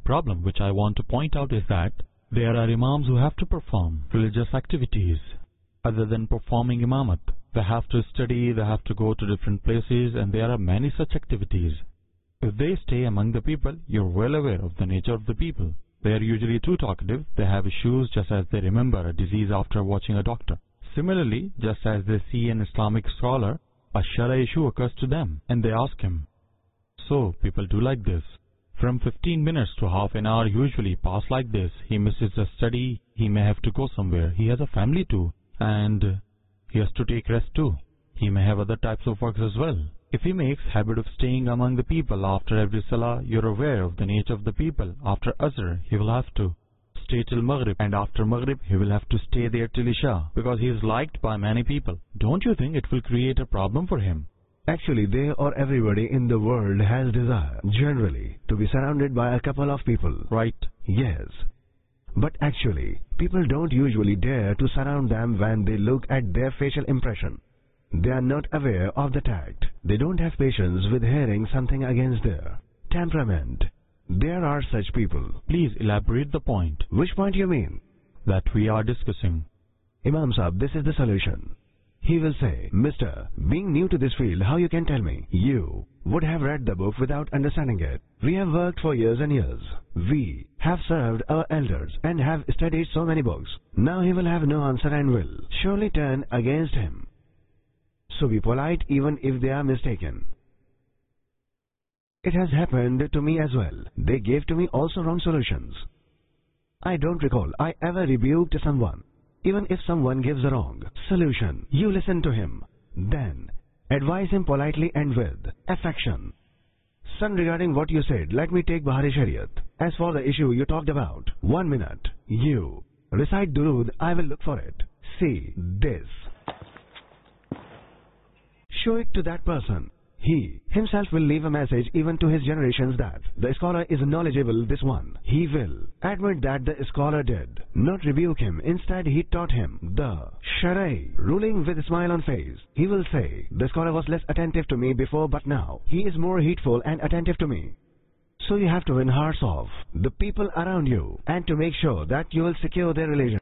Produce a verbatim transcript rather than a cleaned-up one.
problem which I want to point out is that there are imams who have to perform religious activities other than performing imamat. They have to study, they have to go to different places, and there are many such activities. If they stay among the people, you're well aware of the nature of the people. They are usually too talkative, they have issues just as they remember a disease after watching a doctor. Similarly, just as they see an Islamic scholar, a Shara issue occurs to them, and they ask him. So, people do like this. From fifteen minutes to half an hour usually pass like this. He misses the study, he may have to go somewhere, he has a family too, and he has to take rest too. He may have other types of works as well. If he makes habit of staying among the people after every salah, you're aware of the nature of the people. After Asr, he will have to stay till Maghrib, and after Maghrib, he will have to stay there till Isha, because he is liked by many people. Don't you think it will create a problem for him? Actually, they or everybody in the world has desire, generally, to be surrounded by a couple of people. Right. Yes. But actually, people don't usually dare to surround them when they look at their facial impression. They are not aware of the tact. They don't have patience with hearing something against their temperament. There are such people. Please elaborate the point. Which point you mean? That we are discussing. Imam Sahib, this is the solution. He will say, Mister, being new to this field, how you can tell me? You would have read the book without understanding it. We have worked for years and years. We have served our elders and have studied so many books. Now he will have no answer and will surely turn against him. So be polite even if they are mistaken. It has happened to me as well. They gave to me also wrong solutions. I don't recall I ever rebuked someone. Even if someone gives a wrong solution, you listen to him. Then advise him politely and with affection. Son, regarding what you said, let me take Bahari Shariat. As for the issue you talked about, one minute. You recite Durood, I will look for it. See this. Show it to that person. He himself will leave a message even to his generations that the scholar is knowledgeable, this one. He will admit that the scholar did not rebuke him. Instead, he taught him the Sharai, ruling with a smile on face. He will say, the scholar was less attentive to me before, but now he is more heedful and attentive to me. So you have to win hearts of the people around you and to make sure that you will secure their religion.